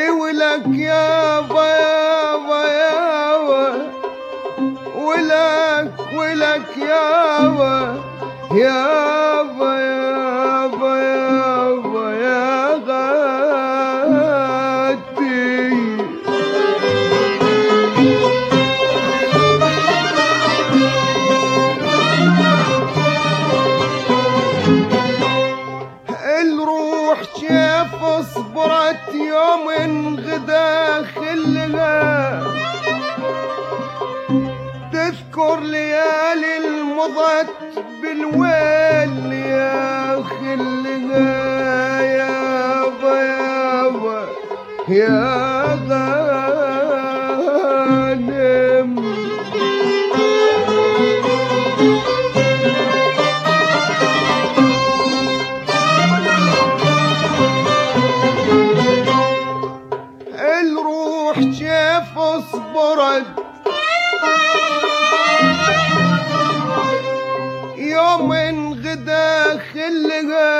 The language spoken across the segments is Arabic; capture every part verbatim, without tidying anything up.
ولك يابا يابا يابا ولك ولك يابا يابا يابا يابا يا غاتي. الروح شاف صبرت يوم غدا خلها تذكر ليالي المضت بالويل يا خلها يابا يابا يا غانم. الروح شاف صبرت يوم غدا خلها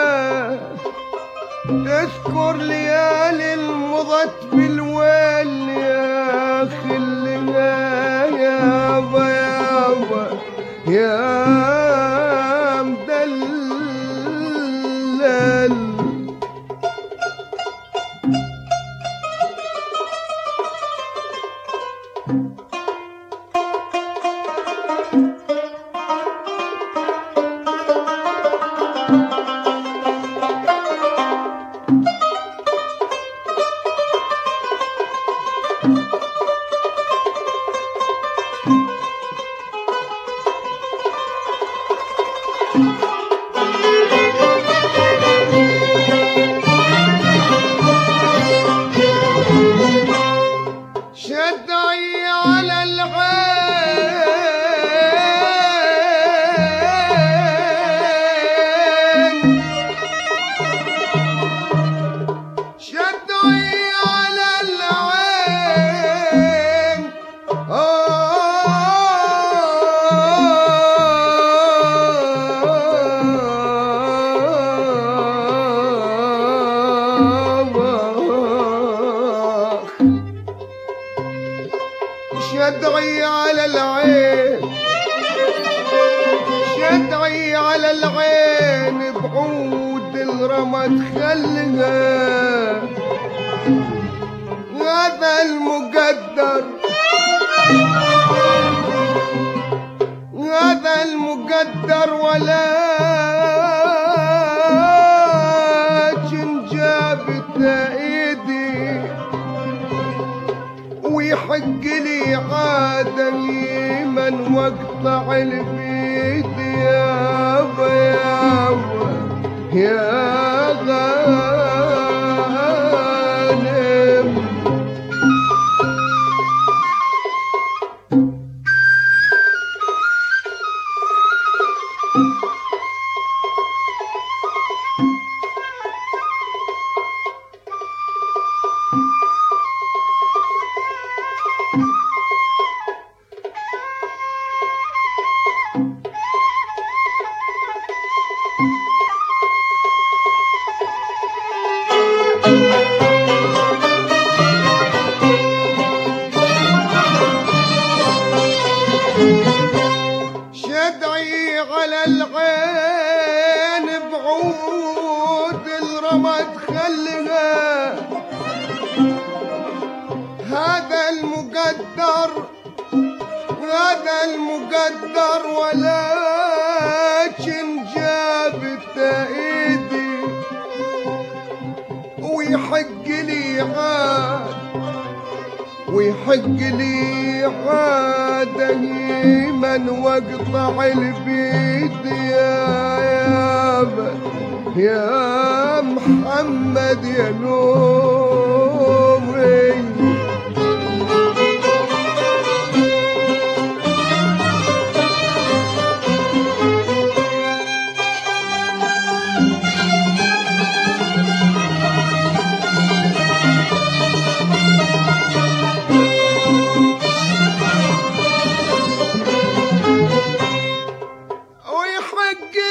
تذكر ليالي المضت بالويل يا خلها يابا يابا يا مدلل. شدعي على العين شدعي على العين شدعي على العين شدعي على العين بعود الرمد خلها هذا المقدر هذا المقدر ولكن جابت ايدي ويحق لي عادة يمن واقطع البيد يابا يابا يا غانم. شدعي على العين بعود الرمد خلها هذا المقدر هذا المقدر ولكن جابت ايدي ويحق لي عاد ويحق لي عاده يمن واقطع البيد يا يابا يا محمد يا نومي.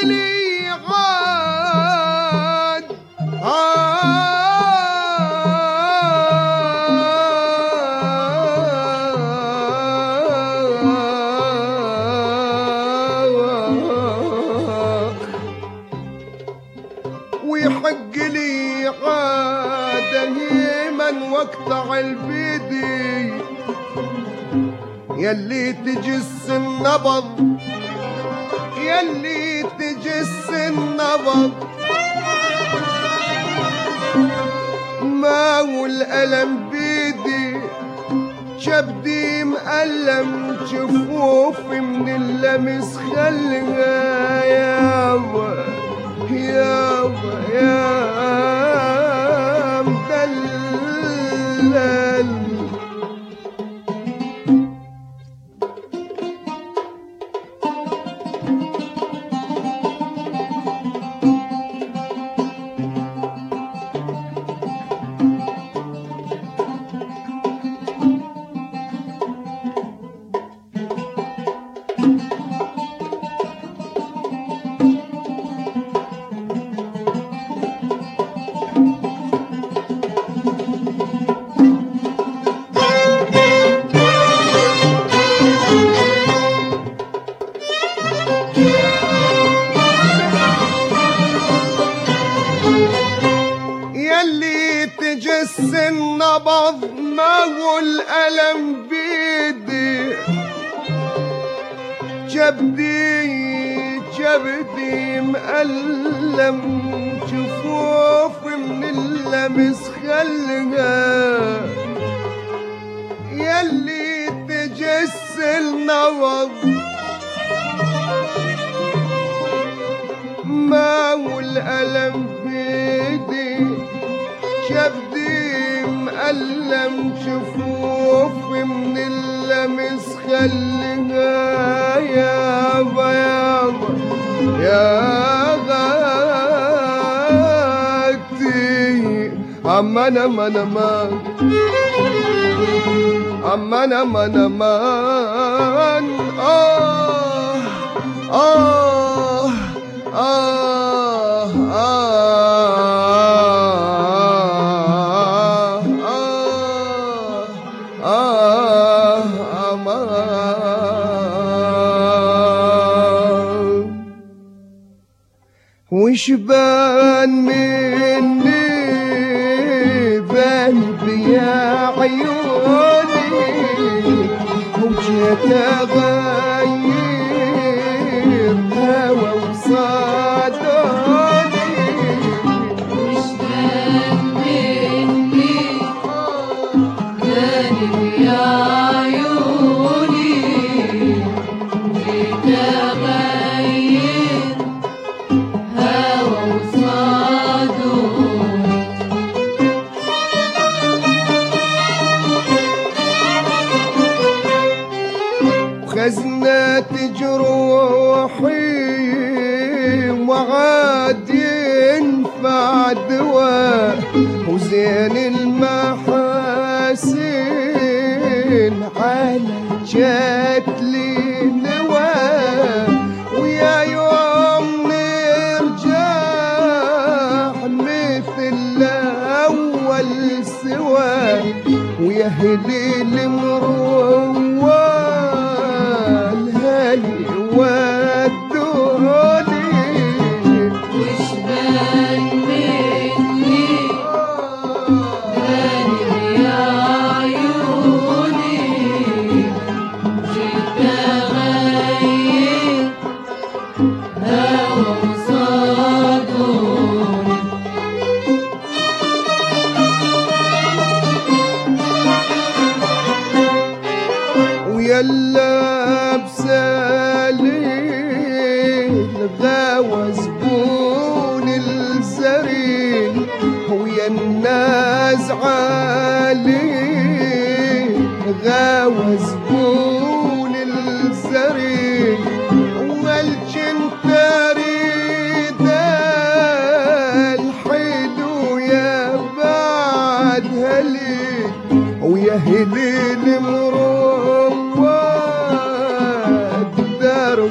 لي عاد عاد من واقطع البيدي يلي تجس النبض يلي تجس النبض ما والألم بيدي شبدي مألم جفوفي من اللمس خلها يابا يابا يا مدلل تجس النبض ما هو الألم بيدي جبدي جبدي مألم جفوفي من اللمس خلها يلي تجس النبض ما هو الألم بيدي شبدي مألم جفوفي من اللمس خلها يابا يابا يا غاتي أمانة مانا مان أمانة مانا مان آه آه آه آه وشبان مني ذنبي يا عيوني وجيت اغير هوى وصادوني وشبان مني ذنبي يا عيوني جيت اغير هوى وصادوني وخزنت جروحي وعاد ينفع دواء وزين المحاسن على جات لي نواء ويا يوم نرجع مثل الأول سوا ويا هلي المروال هالي ودوني وشبان مني ذنبي يا عيوني جيت اغير هوى وصادوني ويلا بسالي الغاوى زبون الزرين ويا الناس عالي غاوى زبون الزرين والجنت اريد الحلو يا بعد هلي ويا هليل مرواد درب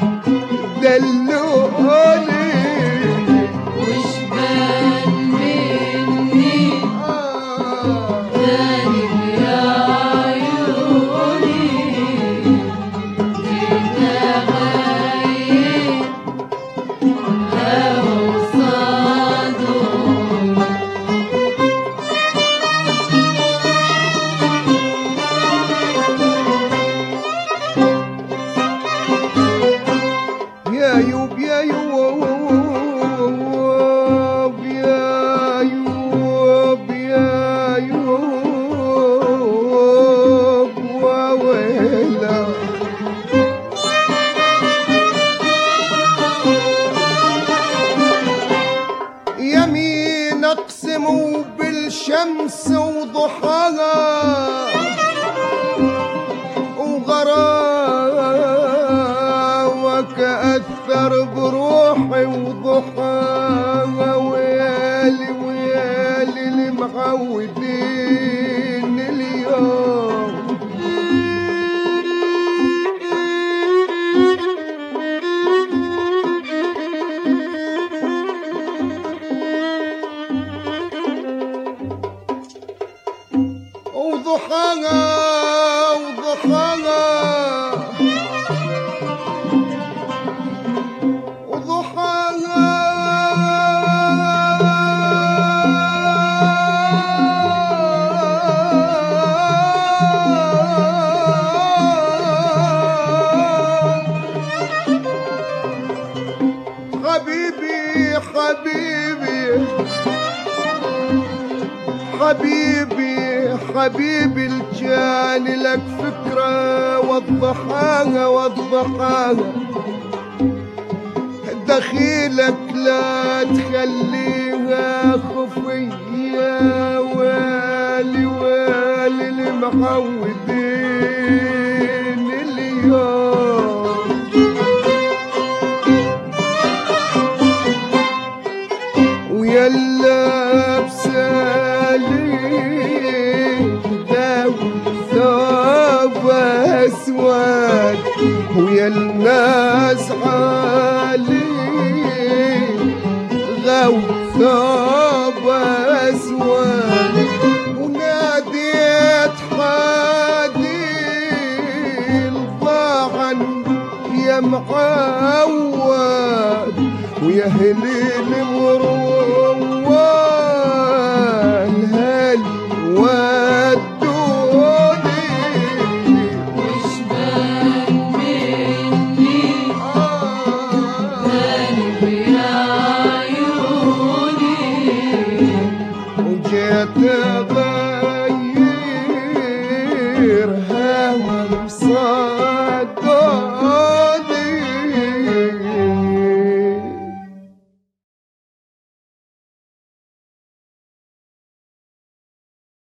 دلوني وشبان مني ذنبي يا عيوني جيت اغير هوى وصادوني وضحاها وضحاها وضحاها حبيبي حبيبي حبيبي حبيبي الجان لك فكرة وضحاها وضحاها دخيلك لا تخليها خفية والي والي المعودين اليوم ويلا بسالي داوي ثوب اسود ويا الناس عالي غاوي ثوب اسود وناديت حادي الضاعن يا معود ويا هليل مروان هل ودوني وشبان مني قلب يا عيوني وجيت اغير هوى مصدق